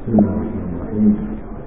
بسم الله الرحمن الرحيم.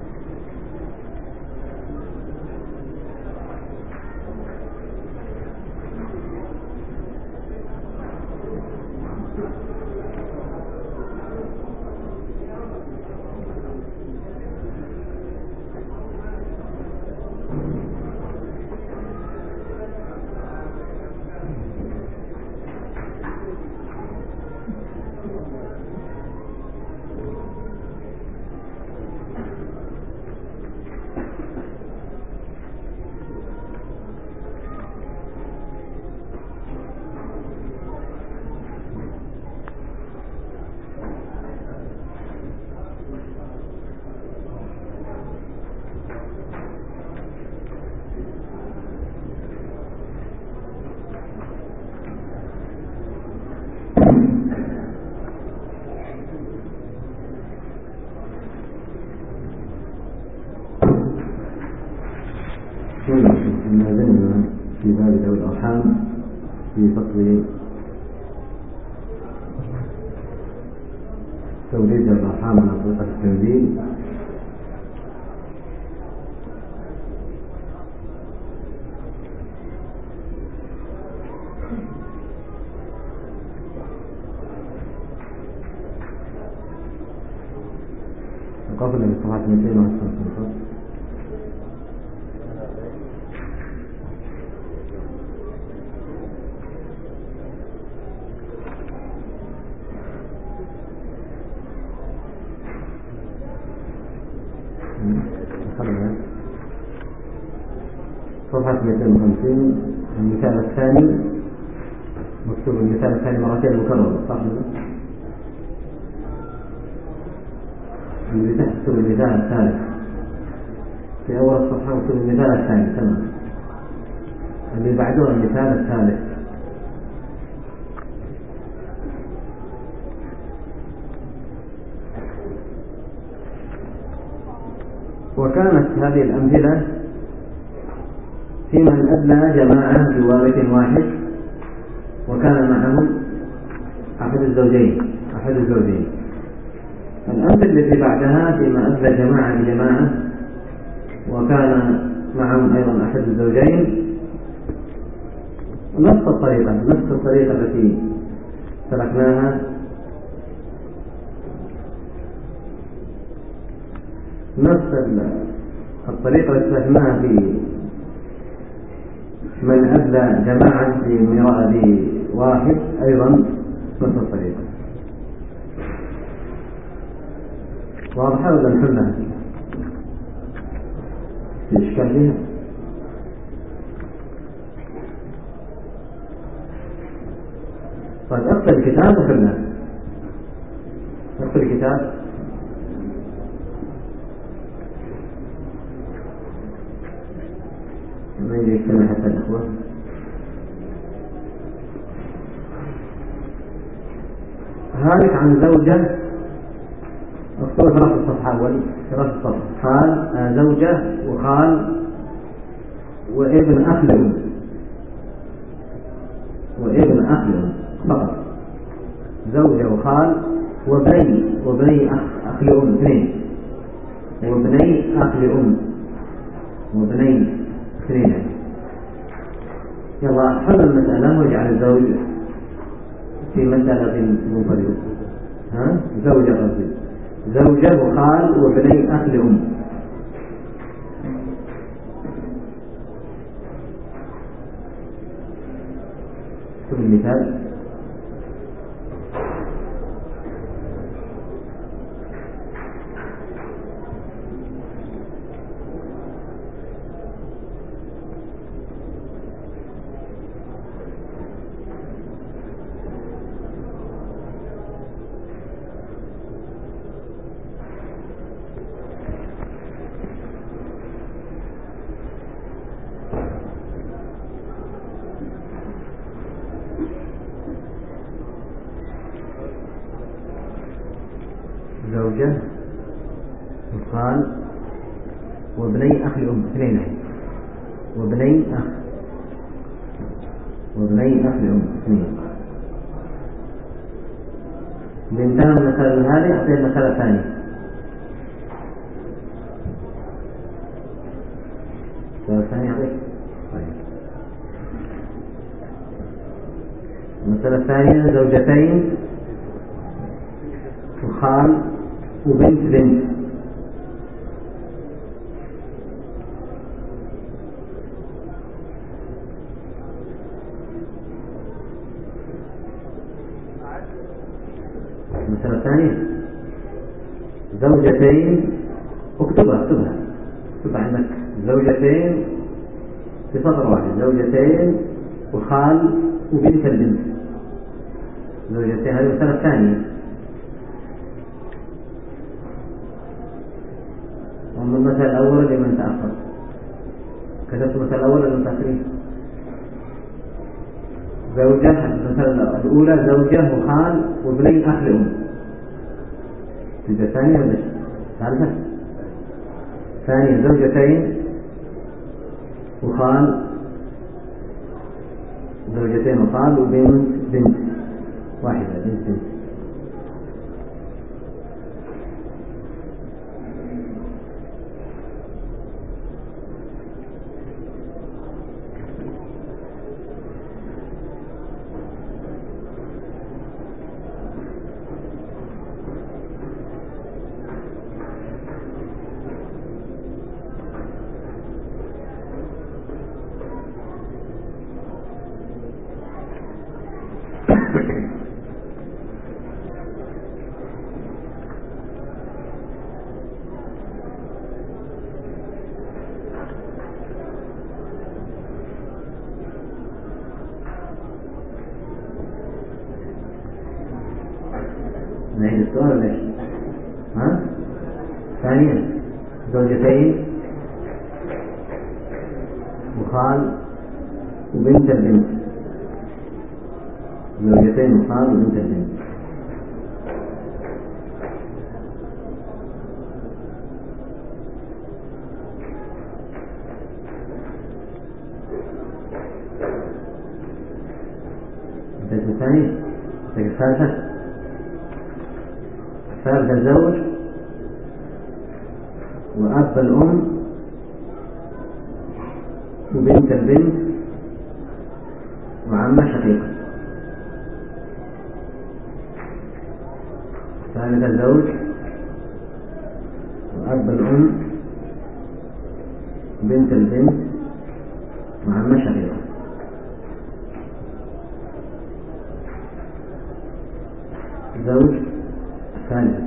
ما زلنا في باب ذوي الأرحام في فصل توليد ذوي الأرحام على طريقة التنزيل. وقفنا بصفحة 251. صفحة 250. المثال الثاني مكتوب المثال الثاني مرتين مكرر، صح؟ اللي تحت المثال الثالث في أول الصفحة مكتوب المثال الثاني، تمام. اللي بعده المثال الثالث. وكانت هذه الأمثلة في من أدلى جماعة بوارث واحد وكان معهم أحد الزوجين. الأمثلة التي بعدها فيما أدلى جماعة بجماعة وكان معهم أيضا أحد الزوجين، نفس الطريقة التي تركناها، نفس الطريقة التي تركناها في من أدلى جماعة بواحد أيضا نفس الطريقة. واضحة ولا نحلها؟ في إشكال فيها؟ طيب اقفل الكتاب وحلها. اقفل الكتاب. ما يجي يكتبها حتى الأخوة. هالك عن زوجة، اكتبوا دراسة الصفحة أول، دراسة الصفحة. خال، زوجة وخال وابن أخ لأم، فقط. زوجة وخال وبني أخ لأم، اثنين، وبني أخ لأم، وبني اثنين. يلا حل المسألة واجعل الزوج في مسألة منفردة. زوجة وخال وبني أخ لأم. شوف المثال. زوجة وخال وبني أخ لأم، اثنين، وبني أخ لأم، اثنين. الإنسان المسألة هذه أعطيه المسألة الثانية. السؤال الثاني عليك. طيب. المسألة الثانية زوجتين وخال وبنت بنت. المسألة الثانية زوجتين، اكتبها عندك زوجتين في سطر واحد، زوجتين وخال وبنت البنت. زوجتين هذه المسألة الثانية. ومن المسألة الأولى لمن تأخر، كتبت المسألة الأولى لمن تأخرين. زوجة، المسألة الأولى زوجة وخال وابنين أخ لأم. تبقى الثانية ولا ثالثة؟ ثانية زوجتين وخال، زوجتين وخال وبنت بنت واحدة، بنت. نعيد السؤال ليش؟ ثانيا زوجتين وخال وبنت البنت. زوجتين وخال وبنت البنت. البيت الثاني الثالثة. الثالثة زوج وأب الأم وبنت البنت وعمة شقيقة. الثالثة زوج وأب الأم وبنت البنت وعمة شقيقة. زوج. الثالثة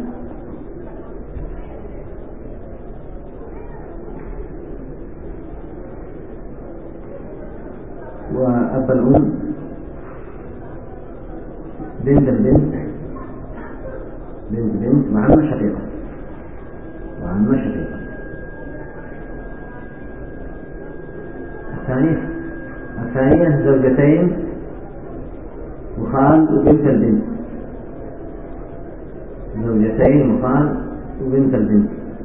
وأب الأم بنت البنت وعمة شقيقة. الثانية زوجتين وخال وبنت البنت. زوجتين وخال وبنت البنت.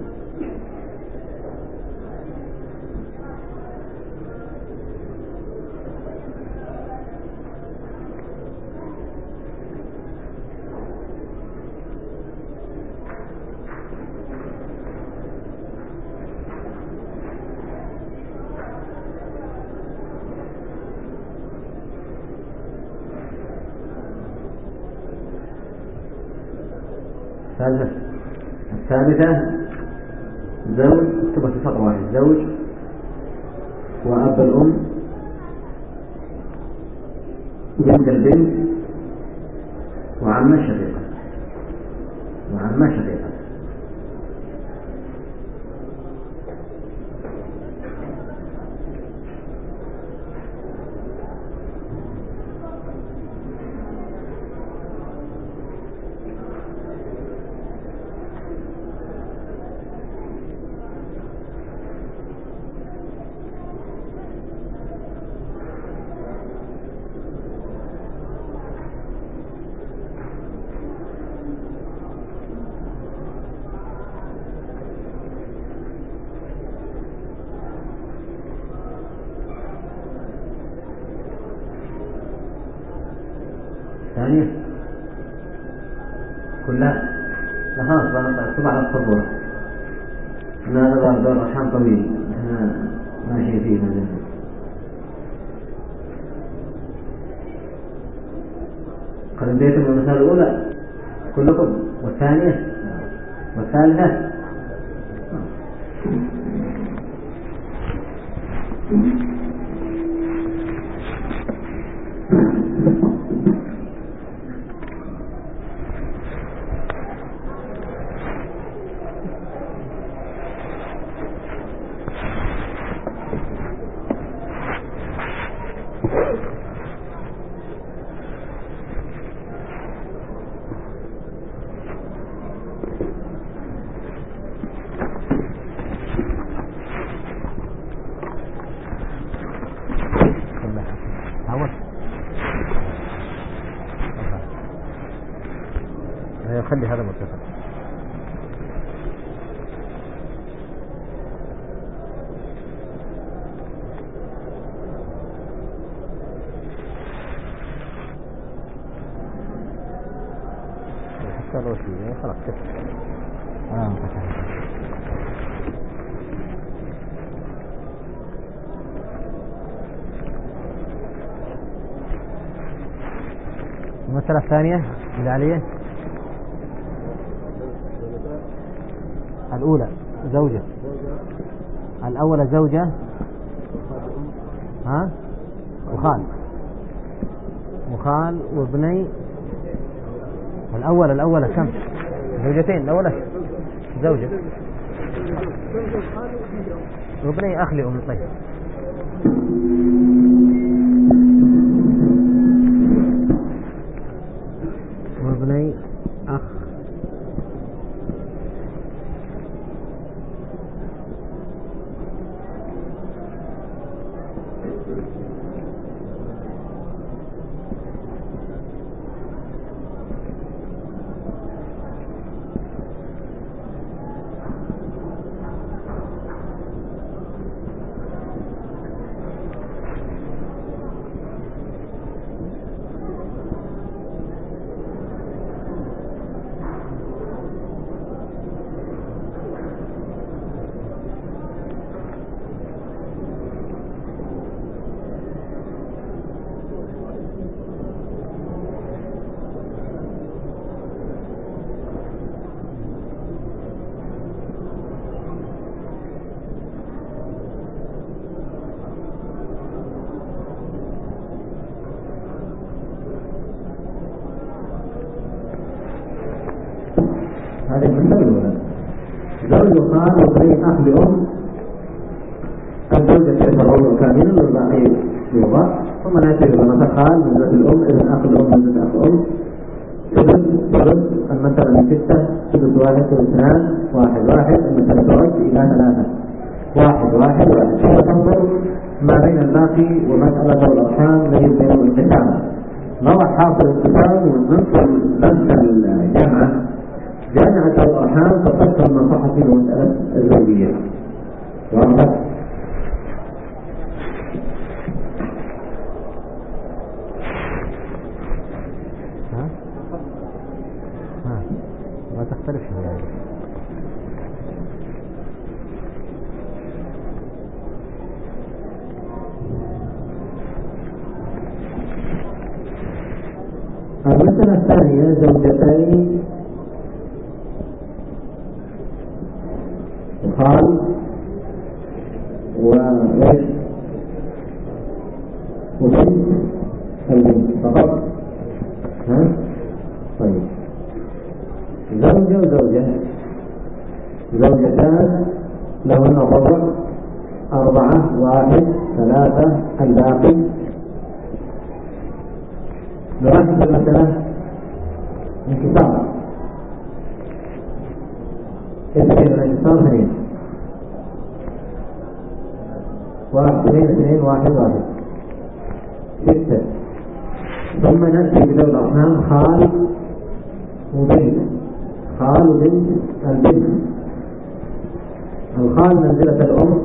الثالثة زوج، اكتبها في سطر واحد، زوج وأب الأم وبنت البنت وعمة شقيقة. ثانية كلها خلاص اكتب على السبورة. هذا دور رحام طويل، ما شيء فيه مزن. قد انتهيتم من المسألة الأولى كلكم، والثانية والثالثة. خلي هذا متصل. حتى لو شيء خلاص كده. المسألة الثانية اللي عليه الأولى زوجة، الأولى زوجة وخال وابني. الأولى كم؟ زوجتين. الأولى زوجة وابني أخ لأم. طيب وابني أخ هذه المسألة الأولى. زوج وخال وابني أخ لأم. الزوجة تفرعون كاملا والباقي يوضع، ثم نأتي بمثل خال من ذات الأم، ابن أخ الأم من ذات أخ أم. سدس المسألة من 6، سدس 1 و2 1 المسألة تعد إلى 3 1 ثم تنظر ما بين الباقي ومسألة الأرحام الذي يبين الانقسام. نضع حاصل الانقسام وننصر نفس جامعة الأرحام فتفصل ما صح في مسألة الزوجية. واضح؟ ما تختلف يعني. المسألة الثانية زوجتين وخال وإيش وبنت البنت فقط. طيب زوجة وزوجة، زوجتان لهن ضرب 4 1 3 الباقي. نلاحظ المسألة انكسار الانكسار 2 1 2 1 1 6. ثم نأتي بذوي الأرحام خال وبنت البنت. الخال منزلة الأم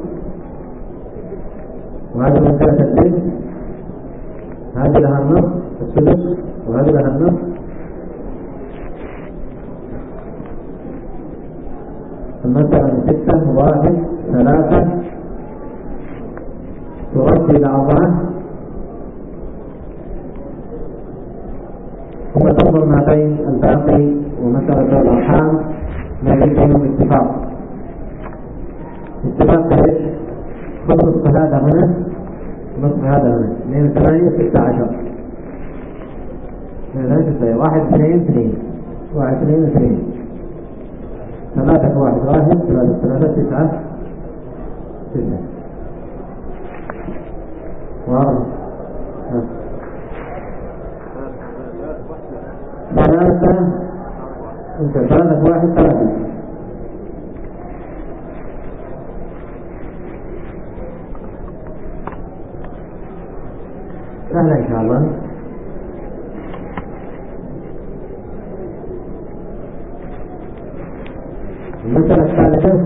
وهذه منزلة البنت. هذه لها النصف السدس وهذه لها النصف. المسألة من 6 1 3 تغطي بعضها ثم تنظر ما بين الباقي ومسألة الأرحام ما بينهم اتفاق ايش؟ خذ نصف هذا هنا نصف هذا هنا 2 8 16 1 2 2 1 2 2 3 1 1 3 3 9 9 واضح 3 انت 3 1 3 سهلة إن شاء الله. المسألة الثالثة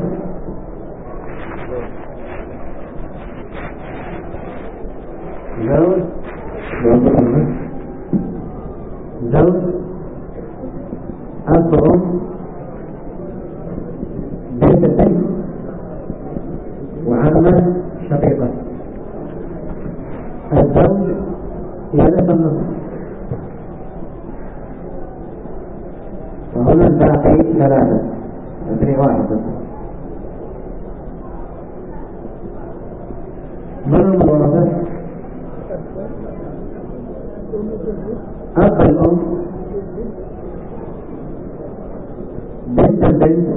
زوج أخ بنت وعمة شقيقة. الزوج يرث النصف وهنا الباقي 3 3 1 بس. من الورثة؟ أخ الأم بنت البنت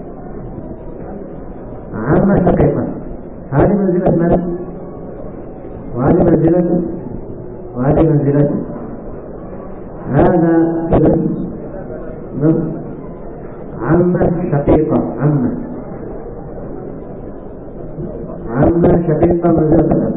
عمة شقيقة. هذه منزلة من؟ وهذه منزلة وهذه منزلة. هذا ثلث نصف عمة شقيقة عمة شقيقة منزلة الأب.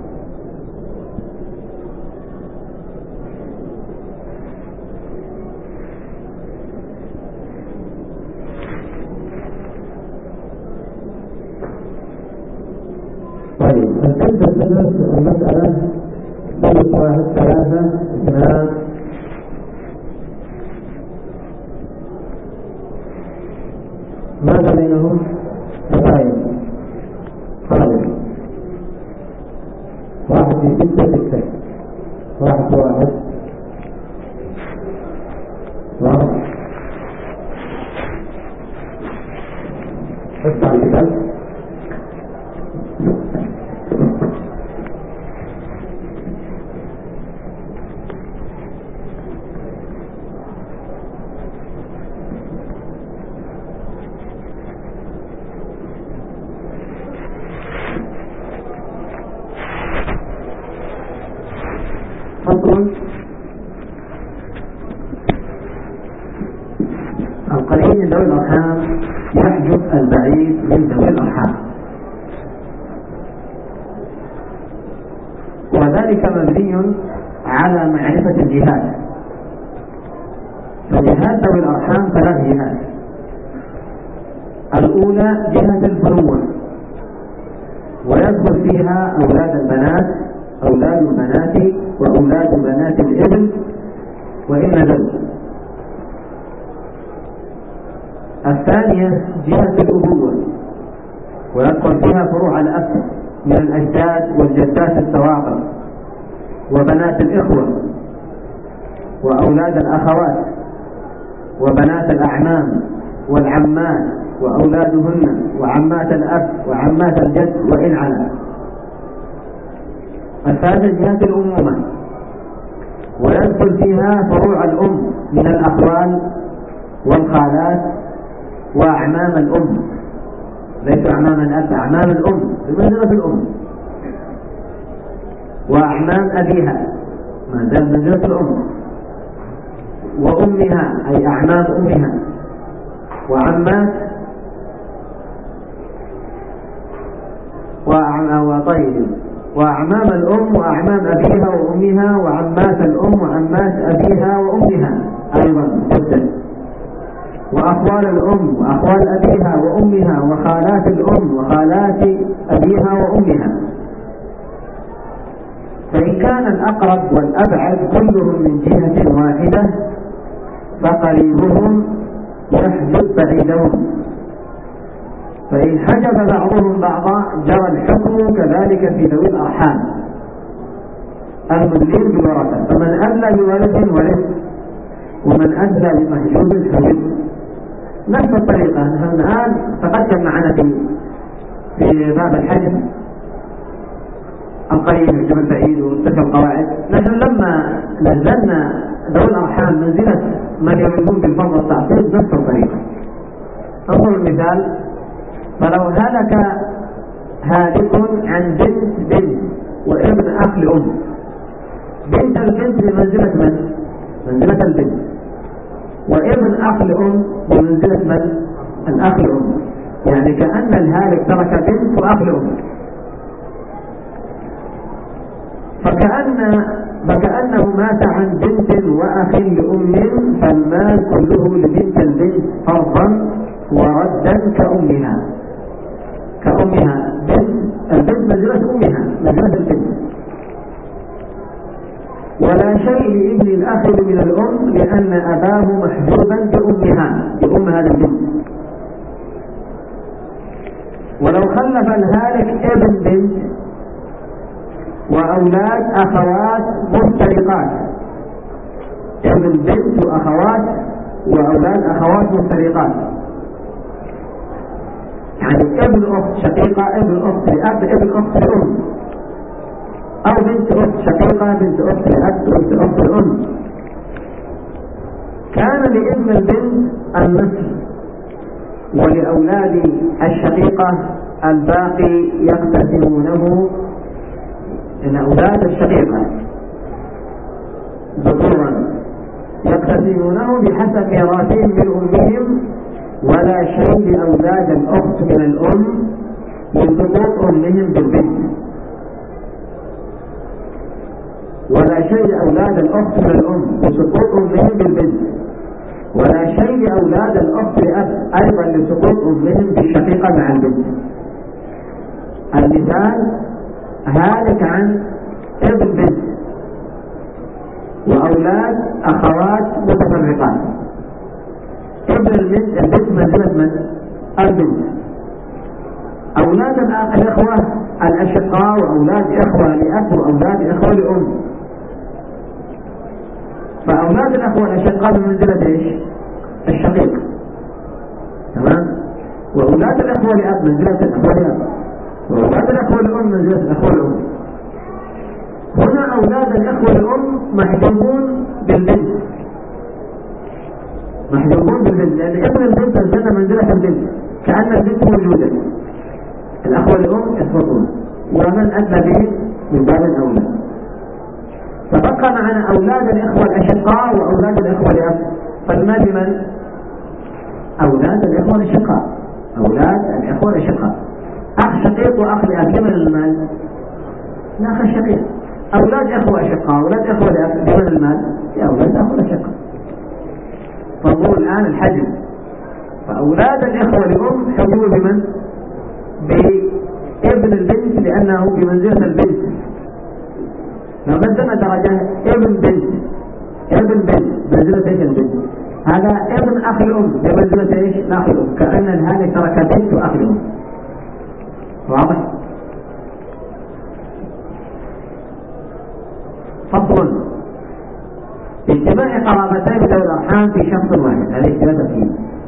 طيب الثلث المسألة ثلث 1 3 2 ماذا بينهم؟ تباين خالد 1 في 6 6 1 1 1 افتح الكتاب. القريب من ذوي الأرحام يحجب البعيد من ذوي الأرحام، وذلك مبني على معرفة الجهات. فجهات ذوي الأرحام 3 جهات. الأولى جهة الفروة، ويدخل فيها أولاد البنات، أولاد البنات وأولاد بنات الابن وإن نزلوا. الثانية جهة الأبوة، ويدخل فيها فروع الأب من الأجداد والجدات السواقط وبنات الإخوة وأولاد الأخوات وبنات الأعمام والعمات وأولادهن وعمات الأب وعمات الجد وإن علا. الثالث جهة الأمومة، ويدخل فيها فروع الأم من الأخوال والخالات وأعمام الأم، ليس أعمام الأب، أعمام الأم بمنزلة الأم، وأعمام أبيها ما زال منزلة الأم، وأمها أي أعمام أمها، وعمات وأعمام الأم وأعمام أبيها وأمها، وعمات الأم وعمات أبيها وأمها أيضا جدا، وأخوال الأم وأخوال أبيها وأمها، وخالات الأم وخالات أبيها وأمها. فإن كان الأقرب والأبعد كلهم من جهة واحدة فقريبهم يحجب بعيدهم، فإن حجب بعضهم بعضا جرى الحكم كذلك في ذوي الأرحام المدلين بالورثة، فمن أدلى بولد ورث ومن أدلى بمحجوب حجب. نفس الطريقة نحن الآن تقدم معنا في باب الحجب القريب من جبل بعيد وتلك القواعد. نحن لما نزلنا ذوي الأرحام منزلة من يؤمنون بالفضل والتعصيب نفس الطريقة. انظروا المثال: فلو هلك هالك عن بنت وابن أخ لأم، بنت البنت بمنزلة من؟ منزلة البنت، وابن أخ لأم بمنزلة من؟ الأخ لأم. يعني كأن الهالك ترك بنت وأخ لأم، فكأنه مات عن بنت وأخ لأم، فالمال كله لبنت البنت فرضا وردا كأمها. البنت منزلة أمها، منزلة البنت. ولا شيء لابن الأخ من الأم لأن أباه محجوبا بأم هذا البنت. ولو خلف الهالك ابن بنت وأولاد أخوات مفترقات، ابن بنت وأخوات وأولاد أخوات مفترقات، يعني ابن أخت شقيقة، ابن أخت لأب، ابن أخت لأم، أو بنت أخت شقيقة، بنت أخت لأب، بنت أخت لأم، كان لابن البنت النصف ولأولاد الشقيقة الباقي يقتسمونه. إن أولاد الشقيقة ذكورا يقتسمونه بحسب ميراثهم من أمهم، ولا شيء لأولاد الأخت من الأم لسقوط أمهم بالبنت، ولا شيء لأولاد الأخت من الأم لسقوط أمهم بالبنت، ولا شيء لأولاد الأخت لأب أيضا لسقوط أمهم بالشقيقة مع البنت. المثال: هالك عن ابن بنت وأولاد أخوات متفرقات، ابن البنت منزلة من؟ البنت. أولاد الأخوة الأشقاء وأولاد إخوة لأب وأولاد إخوة لأم، فأولاد الأخوة الأشقاء بمنزلة إيش؟ الشقيق، تمام؟ وأولاد الأخوة لأب منزلة الأخوة لأب، وأولاد الأخوة لأم منزلة الأخوة لأم. هنا أولاد الأخوة لأم محجوبون بالبنت، لأن ابن البنت نزل منزلة البنت كأن البنت موجودة، الأخوة لأم يسقطون، ومن أدلى به من باب الأولى. فبقى معنا أولاد الإخوة الأشقاء وأولاد الإخوة لأب، فالمال لمن؟ أولاد الإخوة الأشقاء، أولاد الإخوة الأشقاء، أخ شقيق وأخ لأب، لمن المال؟ الأخ الشقيق. أولاد إخوة أشقاء أولاد إخوة لأب، لمن المال؟ يا أولاد أخوة الأشقاء. فانظروا الآن الحجم، فأولاد الإخوة لأم حجبوا بمن؟ بابن البنت لأنه بمنزلة البنت. لو نزلنا درجة ابن بنت منزلة ايش البنت؟ هذا ابن أخ الأم بمنزلة ايش؟ الأخ الأم، كأن الهالك ترك بنت وأخ الأم. واضح؟ فصل: اجتماع قرابتين ذوي الأرحام في شخص واحد، هذه ثلاثة فيه.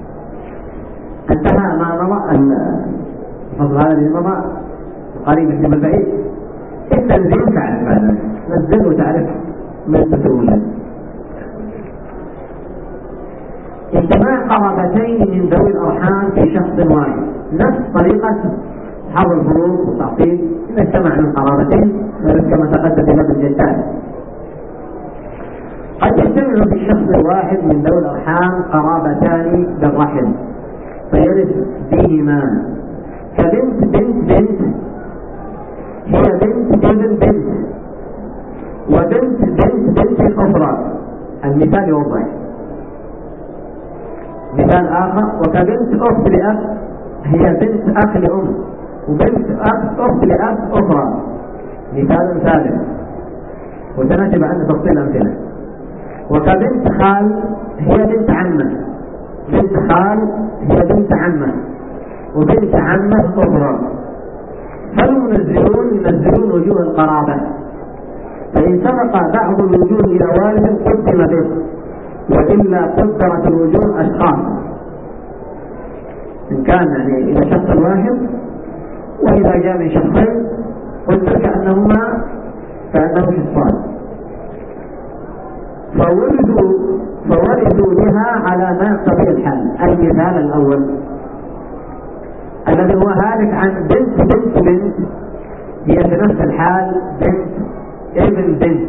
انتهى ما مضى الفصل هذا اللي مضى قريب من البعيد. التنزيل تعرف هذا، نزل وتعرف من تسويه. اجتماع قرابتين من ذوي الأرحام في شخص واحد، نفس طريقة حظ الفروض والتعصيب. إذا اجتمع من قرابتين كما تقدم في باب الجدات، قد يجتمع في الشخص الواحد من ذوي الأرحام قرابتان بالرحم فيرث بهما، كبنت بنت هي بنت ابن بنت، وبنت بنت أخرى. المثال يوضح. مثال آخر: وكبنت أخت لأب هي بنت أخ لأم، وبنت أخت لأب أخرى. مثال ثالث، وسنأتي عن تفصيل أمثلة. وكبنت خال هي بنت عمة، بنت خال هي بنت عمة، وبنت عمه أخرى، فالمنزلون وجوه القرابة، فإن سبق بعض الوجوه إلى وارث قدم به، وإلا قدرت الوجوه أشخاص، إن كان يعني إلى شخص واحد، وإذا جاء من شخصين قدر كأنهم شخصان، فورثوا بها على ما يقتضي الحال. المثال الأول الذي هو هالك عن بنت هي في نفس الحال بنت ابن بنت،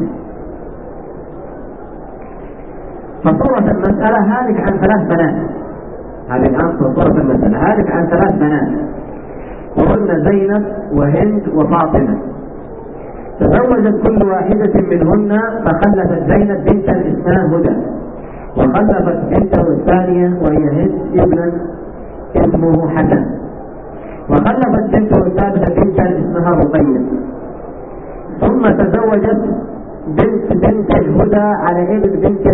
فصورة المسألة هالك عن 3 بنات. هذه الآن صورة المسألة هالك عن 3 بنات، وهن زينب وهند وفاطمة. تزوجت كل واحدة منهن فخلفت زينب بنتا اسمها هدى، وخلفت بنته الثانية وهي هند ابنا اسمه حسن، وخلفت بنته الثالثة بنتا اسمها رقية. ثم تزوجت بنت الهدى على ابن بنت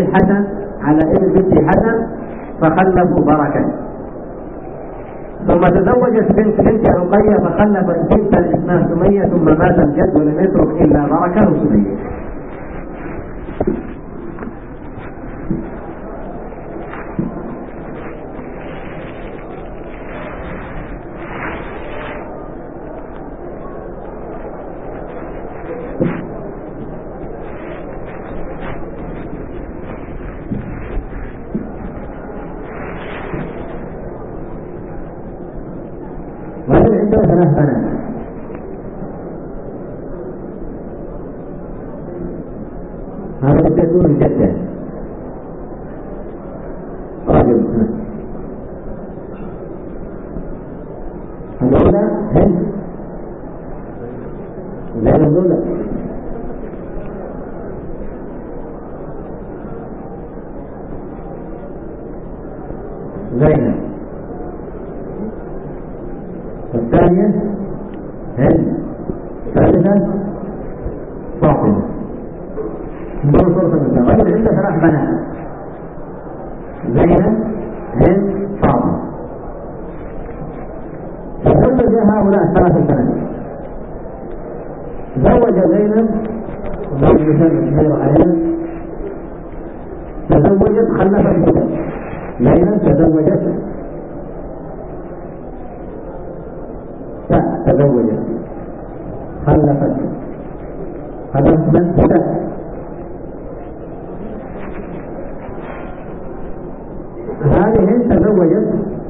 الحسن فخلفوا بركة. ثم تزوجت بنت رقية فخلفت بنتا اسمها سمية، ثم مات الجد ولم يترك إلا بركة وسمية. وهذا عنده 3 بنات، هذا يكون الجدة رجل. الأولى هند زينب الأولى، زينب، والثانية هند، الثالثة فاطمة. نقول صورة المثال رجل عنده 3 بنات، زينب هند فاطمة، تزوج هؤلاء 3 بنات. زوج زينب تزوجت خلفت هدى. زينب تزوجت خلفت من هدى. هذه تزوجت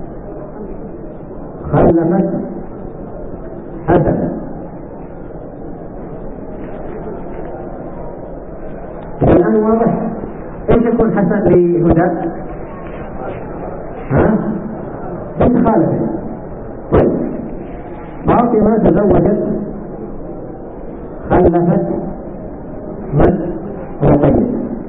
خلفت حسن. والآن واضح ايش يكون حسن لهدى؟ بنت خالته. طيب فاطمة تزوجت خلفت من؟ رقية.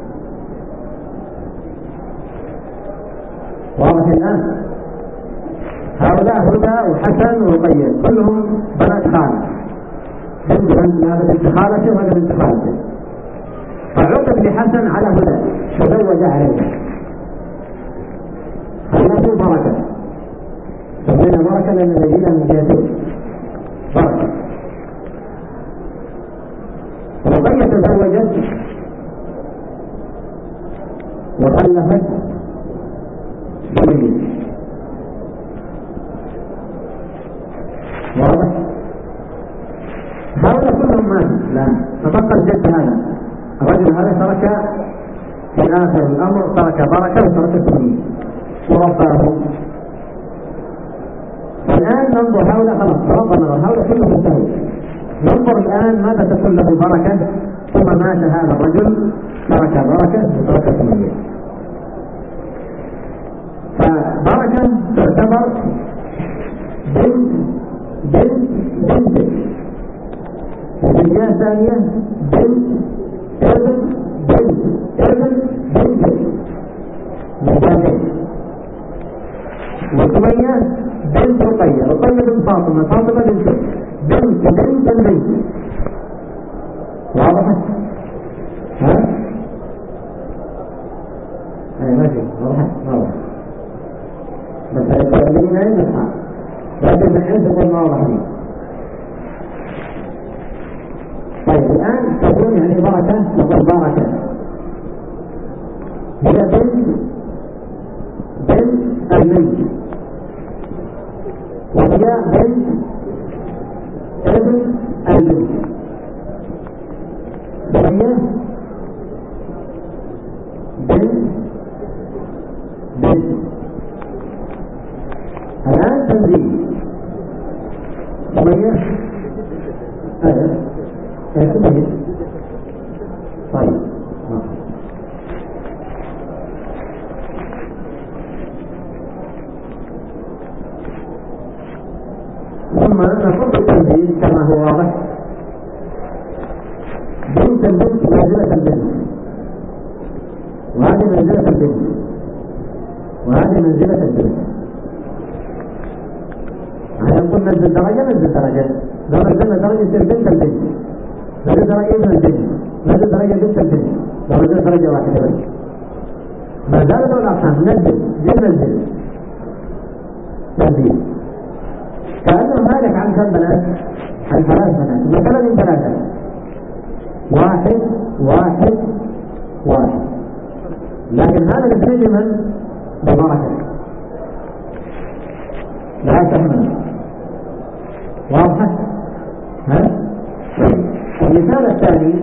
واضح الآن؟ هؤلاء هدى وحسن ورقية كلهم بنات خالة، هذا بنت خالته وهذا بنت خالته. فعقد لحسن على هدى تزوج عليها، خلفوا بركة، سمينا بركة لأن نجينا من جهتين بركة. رقية تزوجت وخلفت سمية. واضح؟ هؤلاء كلهم ماتوا الآن، تفكر جد هذا الرجل هذا ترك في آخر الأمر ترك بركة وترك سمية ورباهم. الآن ننظر هؤلاء خلاص ربنا هؤلاء كلهم انتهوا. ننظر الآن ماذا تكون له بركة. ثم مات هذا الرجل ترك بركة وترك سمية. فبركة تعتبر بنت وفي الجهة الثانية ابن وسمية بنت رقية بنت فاطمة بنت. واضح؟ ماشي واضح بس الكلمين هاي نفعل لكن الحين تكون ما واضح. طيب الآن تكون يعني بركة تقول بركة هي بنت الملك، وهي بنت ابن الملك، وهي بنت الآن تنزيل وهي طيب ثم نصب التنزيل كما هو واضح. بنت البنت منزلة البنت، وهذه منزلة البنت، وهذه منزلة البنت. نقول نزل درجة نزل درجة، لو نزلنا درجة يصير بنت البنت، نزل درجة ابن البنت، نزل درجة بنت البنت، لو نزل درجة واحدة بس ما زالت الأرقام نزل نزل تنزيل. كأنه مالك عن كم بنات؟ عن 3 بنات، مثلا من 3 1 1 1، لكن هذا الاثنين لمن؟ ببركة لا تحمل. واضح؟ المثال الثاني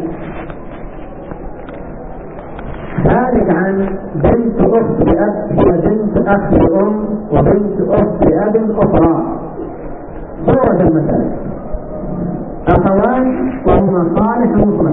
ذلك عن بنت أخت لأب هي بنت أخ لأم وبنت أخت لأب أخرى. صورة المثال أخوان وهما صالح ومصلح.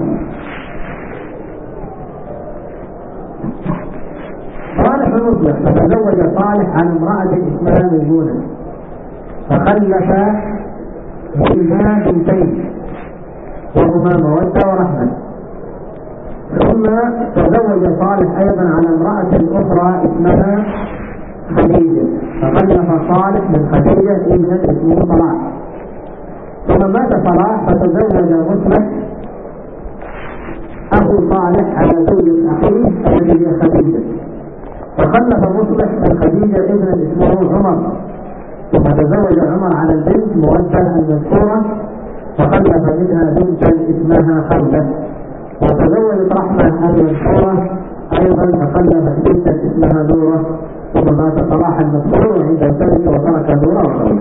صالح ومصلح فتزوج صالح عن امرأة اسمها ميمونة فخلف منها بنتين وهما مودة ورحمة، ثم تزوج صالح أيضا على امرأة أخرى اسمها خديجة فخلف صالح من خديجة ابنا اسمه صلاح، ثم مات صلاح فتزوج مصلح أخو صالح على زوجة أخيه الذي هي خديجة فخلف مصلح من خديجة ابنا اسمه عمر، ثم تزوج عمر على البنت مودة المذكورة فخلف منها بنتا اسمها خولة، وتزوجت رحمة المذكورة أيضا فخلفت بنتا اسمها نورة، ثم مات صلاح المذكور وعند الثالث وترك نورة وخولة.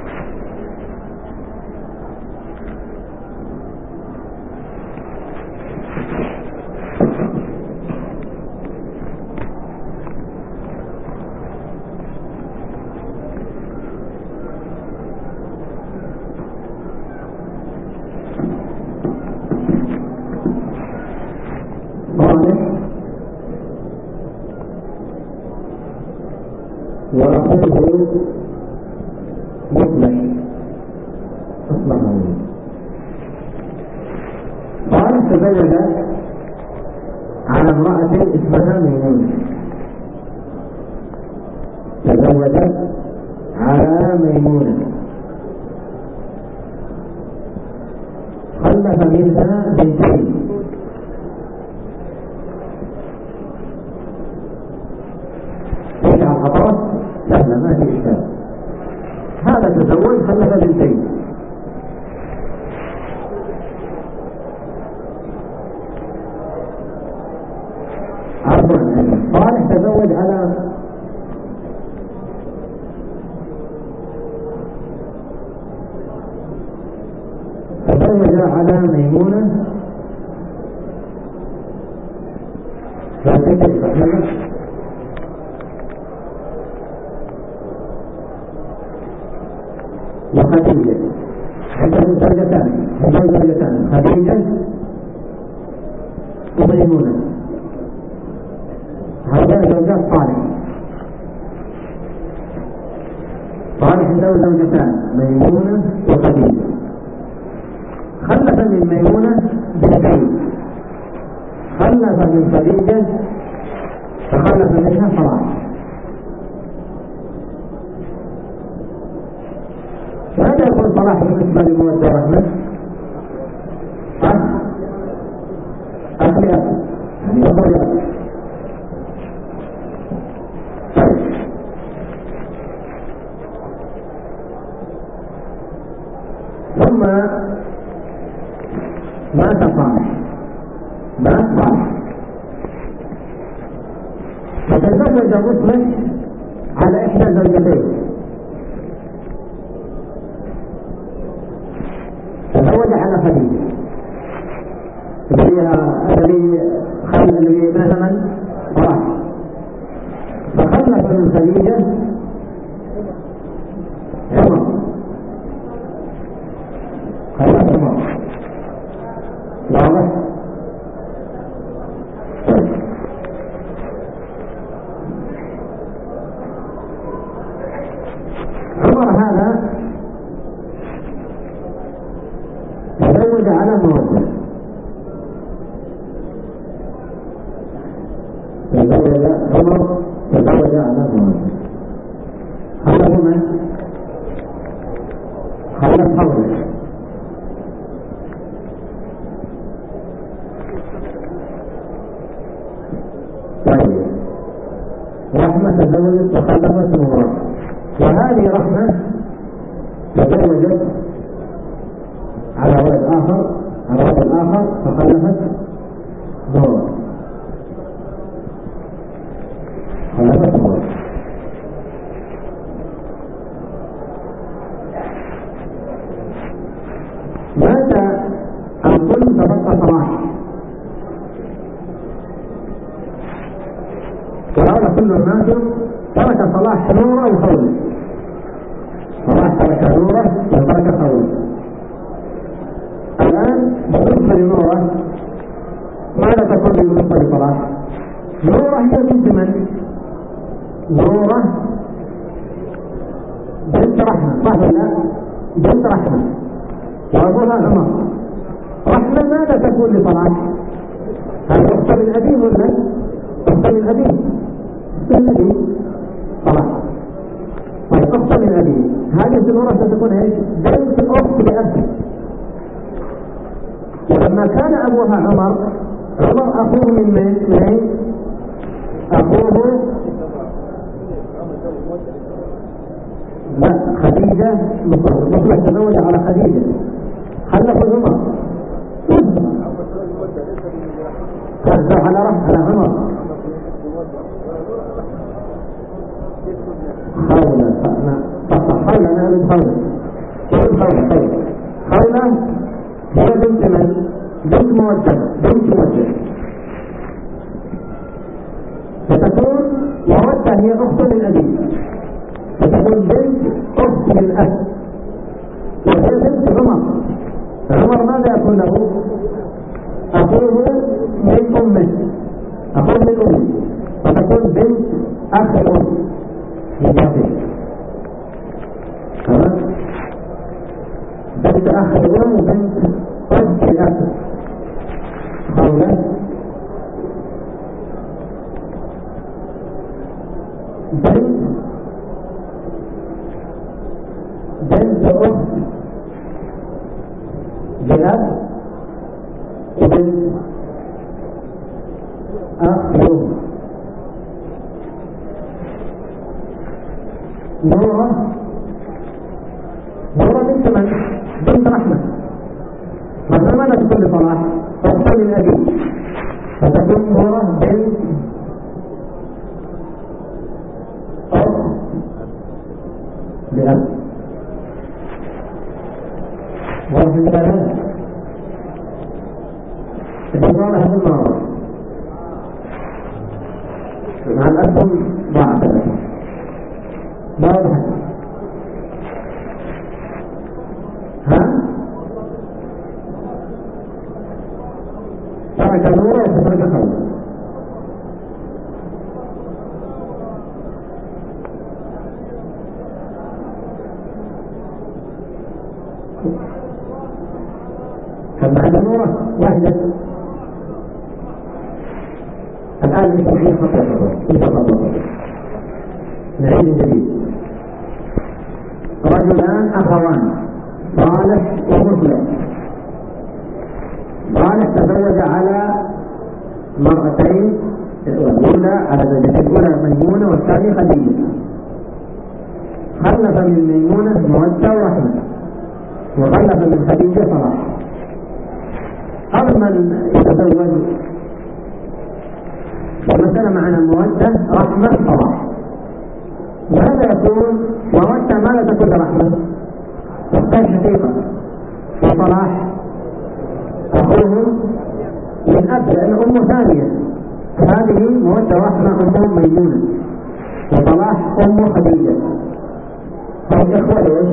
وأخوه مصلح قال تزوج على امرأة اسمها ميمونة، تزوجت على ميمونة خلف منها بنتين تجعل خطرت سهلة ما في إشكال. هذا تزوج خلف بنتين صالح تزوج على ميمونة وخديجة عندهم درجتان خديجة وميمونة، هؤلاء زوجات صالح له زوجتان ميمونة وخديجة، خلف من ميمونة بنتين، خلف من خديجة فخلف منها صلاح. ماذا يقول صلاح بالنسبة لمودة ورحمة؟ أخلاق يعني أخلاق. ثم مات صالح فتزوج مصلح على إحدى زوجتين، تزوج على خديجة الذي مات من صلاح، فخلف من خديجة عمر واضح. عمر هذا تزوج على موجه، تزوج على موجه، خلف من؟ خلف حوله. طيب رحمة تزوجت وخلفت نورا، وهذه رحمة تزوجت على ولد آخر فخلفت نورا. مات الكل تبقى صلاح، وهذا كل الناس ترك صلاح نوره وخوله، صلاح ترك نوره وترك خوله. الآن بالنسبة لنوره ماذا تكون بالنسبة لصلاح؟ نوره هي بنت من؟ نوره بنت رحمة، صح ولا؟ بنت رحمة وأبوها عمر. رحمة ماذا تكون لصلاح؟ هل أخت من أبيه ولا؟ أخت من أبيه، النبي صلاح. طيب أخت من أبيه، هذه النورة ستكون ايش؟ بنت أخت لأبيه. ولما كان أبوها عمر أخوه من أخوه لا خديجة، مصلح تزوج على خديجة، خلف عمر على عمر خولة. خولة نعمل خولة. خولة هي بنت من؟ بنت موجه، فتكون مودة هي أخت من أبيه، فتكون بنت أخت من أب، وهي بنت عمر. ماذا يكون له؟ أخوه من أمه، فتكون بنت أخ الأم لذاته، بنت أخ الأم وبنت أخت الأب. خولة بنت أخت لأب وبنت أخ الأم. نورة بنت من؟ بنت رحمة. مثلا ماذا تكون لصلاح؟ أخت من أبي، فتكون نورة بنت أخت لأب. وفي الكلام الإضافة هذه المرة مع الأسهم ضعف واضح. ترك نورا وترك خوله. كان بعد نورا واحدة. الآن نستطيع خطوة نعيد جديد. رجلان أخوان صالح ومصلح. صالح تزوج على مرأتين، الأولى على زوجته الأولى ميمونة والثانية خديجة. خلف من ميمونة مودة ورحمة، وخلف من خديجة صلاح. قبل من يتزوج المسألة معنا مودة رحمة صلاح. ماذا يكون مودة؟ ماذا تكون رحمة؟ تحتاج حقيقة. وصلاح أخوهم من أب لأن أمه ثانية، هذه مودة رحمة أمه ميمونة، وصلاح أمه خديجة، هم إخوة ليش؟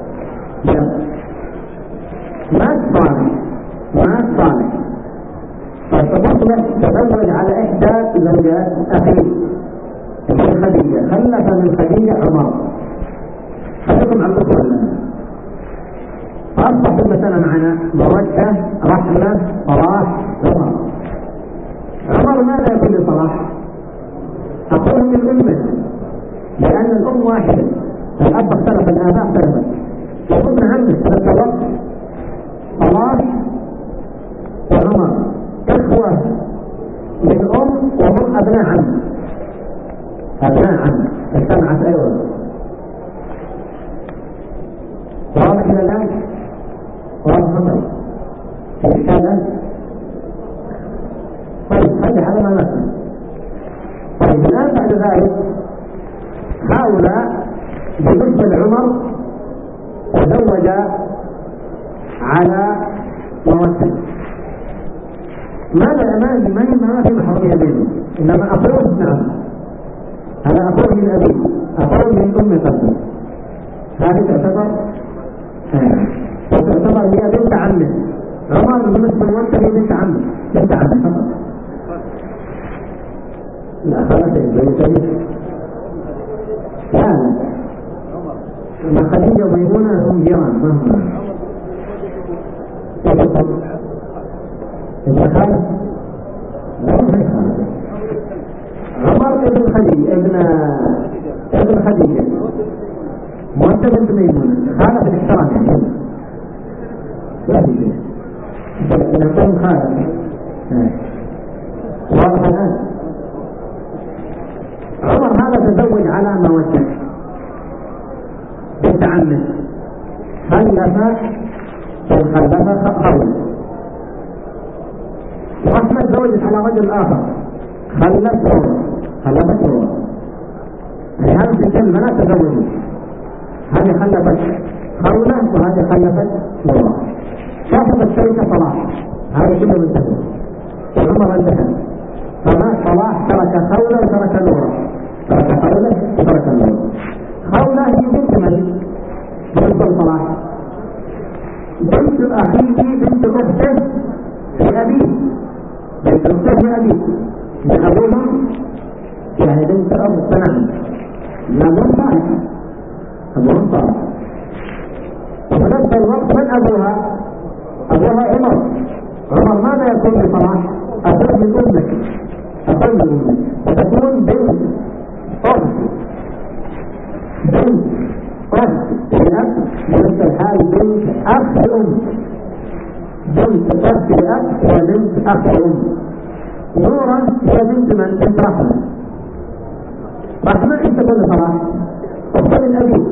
مات صالح فالتفضل تزوج على إحدى زوجات أخيه من خديجة، خلف من خديجة عمر. خلفكم عن الطفل فأصبح المسألة معنا مودة رحمة صلاح عمر. عمر ماذا يكون لصلاح؟ أقول من أمه، لأن الأم واحدة، الأب اختلف، الآباء اختلفت، وابن عمه تتوقف. صلاح وعمر إخوة من أم وهم أبناء عم، اجتمعت. أيضا واضح إلى الآن؟ واضح في إشكال؟ طيب هذا ما مثل. طيب الآن بعد ذلك هؤلاء بالنسبة لعمر تزوج على موته. ماذا أمان؟ ما في محرمية بينه، إنما أخوه نعم، هذا أخوه من أبيه، أخوه من أم قلبه، هذه تعتبر هي بنت عمه. عمر بالنسبة لوقته هي بنت عمه فقط. لا خلصين لا ما خديجة وميمونة هم جيران مهما ابن خالد عمر ابن خديجة ابن خديجة موسى بنت ميمونة خالد الاحترام يعني لا في شيء نقول خالد. واضح الآن؟ عمر هذا تزوج على موته بنت عمه، خلف خولة. ورحمة تزوجت على رجل آخر خلفت روح. يعني هذا في الجنة لا تزوجوا، هذه خلفت خولة وهذه خلفت روح. شافت الشركة صلاح، هذا كله منتهي. وعمر انتهى، فما صلاح ترك خولة وترك نورة، ترك خولة وترك نورة. خولة هي بنت من؟ بنت صلاح، بنت أخيه، بنت أخته لأبيه، بنت أخته لأبيه من أبوهم، يعني بنت أب سنة من أبوهم صالح. وفي نفس الوقت من أبوها عمر ماذا يكون لصلاح؟ أخذ من أمك، فتكون بنت أخت لأب، بنت الحال بنت أخ لأم، بنت أخت لأب وبنت أخ لأم. نورا هي بنت من؟ بنت رحمة إيش تكون لصلاح؟ أخت من أبي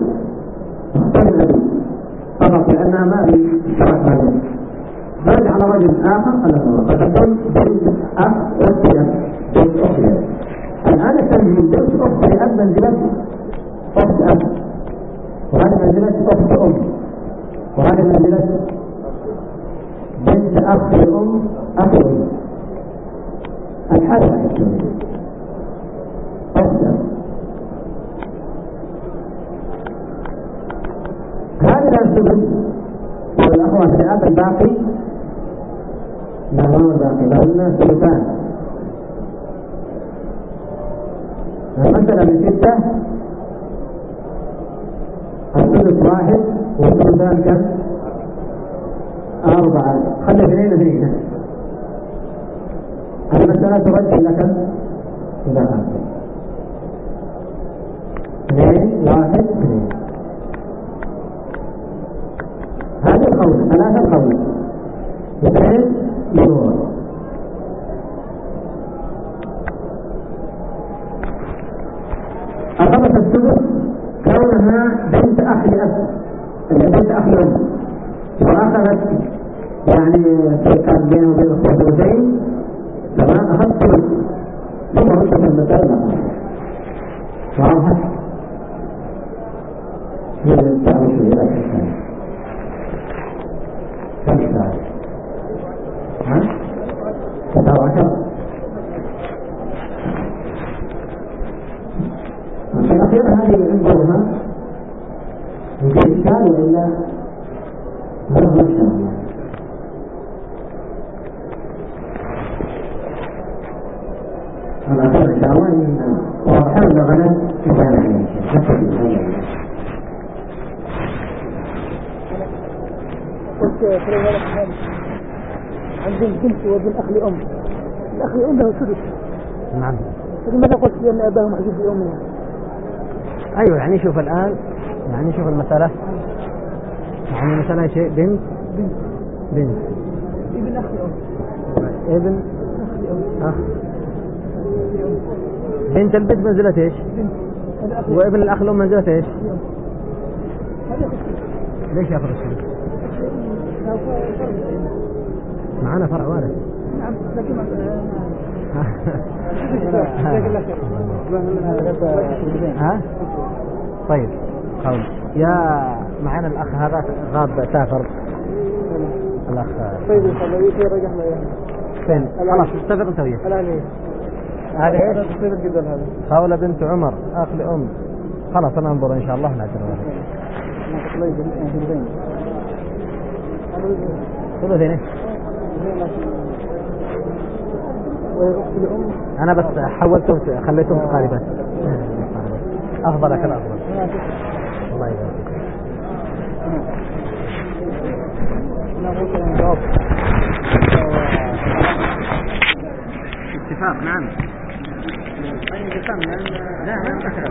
فقط، لأنها ما لي شرط هذا. درج على رجل آخر فتكون بنت أخ بنت أخت. الآن التنزيل بنت أخت لأب منزلة أخت أب، وهذه منزلة أخت أم، وهذه منزلة بنت أخ لأم أخ أم. الحالة أخت أب. هذا السبب والأخوة في أب الباقي لهن ثلثان. المسألة من 6 الثلث 1 والثلثان كم؟ 4. خلي 2 المسألة ترد إلى كم؟ إلى 5. 2 1 2. هذه القولة 3 القولة 2 مرورة. أخذت السدس كونها بنت أخ لأب، بنت أخ لأم، وأخذت يعني كان بينه وبين الخطوتين تمام أخذت ثم رشت المسألة واضح هي التعرف إلى الثاني كم ساعة؟ ها؟ 19 في الأخير هذه عندها يمكن إشكال وإلا هذا ما شاء الله الأخير إن شاء الله إن واضحة لغنا كفاية عليه عندي البنت وابن أخ لأم الأخ لأم له سدس نعم فلماذا قلت لأن أباه محجوب لأمه؟ أيوة يعني شوف الآن يعني شوف المسألة يعني مثلا شيء بنت ابن أخ لأم ابن أخ بنت البنت منزلة ايش؟ وابن الأخ لأم منزلة ايش؟ ليش يا فرق معنا فرع وارد نعم لكن ها طيب قول يا معنا الأخ هذا غاب سافر الأخ طيب رجعنا فين خلاص استفر انت وياه هذا ايش خولة بنت عمر أخ لأم خلاص أنا انظر إن شاء الله نعتبر ثلثين أنا بس حولتهم خليتهم تقاربات أفضل أكل أفضل الله يبارك اتفاق نعم